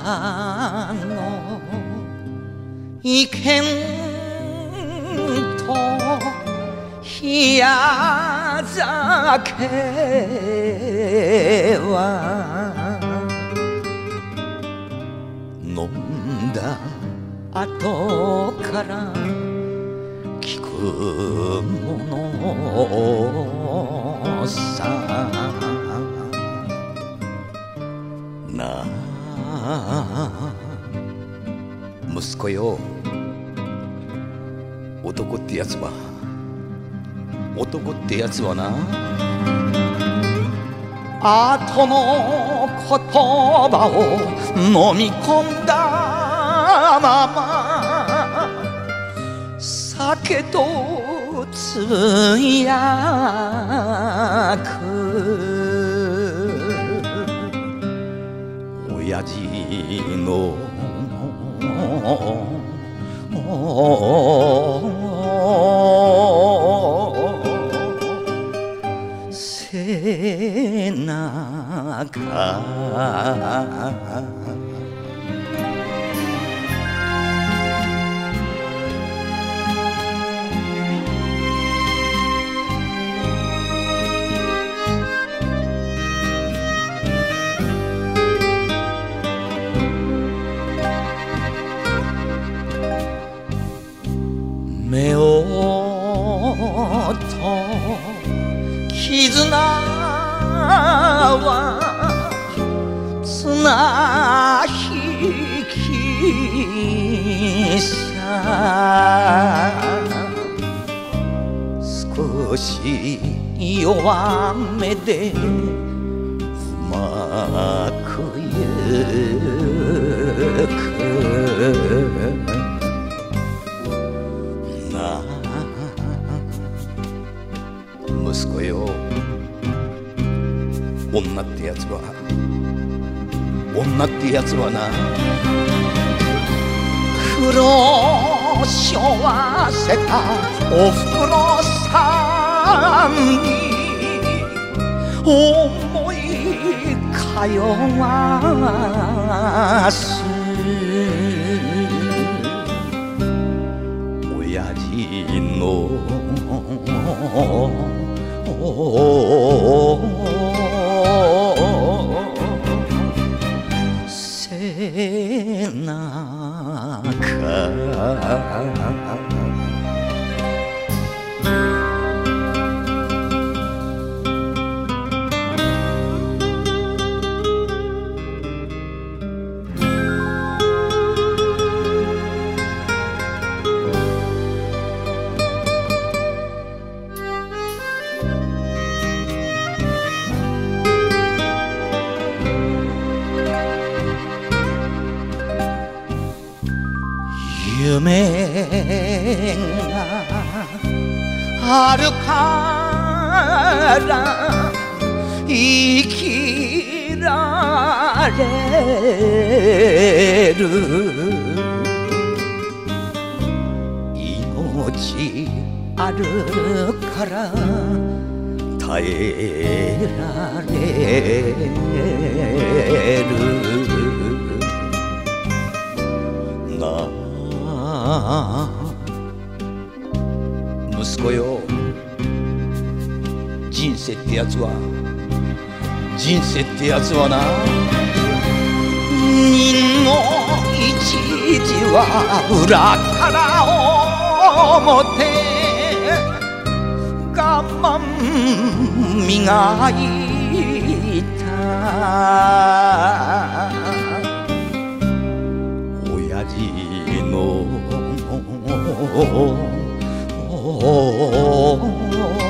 の意見と冷や酒は飲んだ後から聞くものさなあ息子よ、男ってやつはな、後の言葉を飲み込んだまま酒とつぶやく親父の背中目をと絆は綱引きさ、少し弱めでうまくゆく息子よ、女ってやつはな、苦労しょわせたおふくろさんに思い通わす親父の背中夢があるから生きられる、命あるから耐えられるなあ、息子よ、人生ってやつはな、人の一時は裏から表我慢磨いた親父の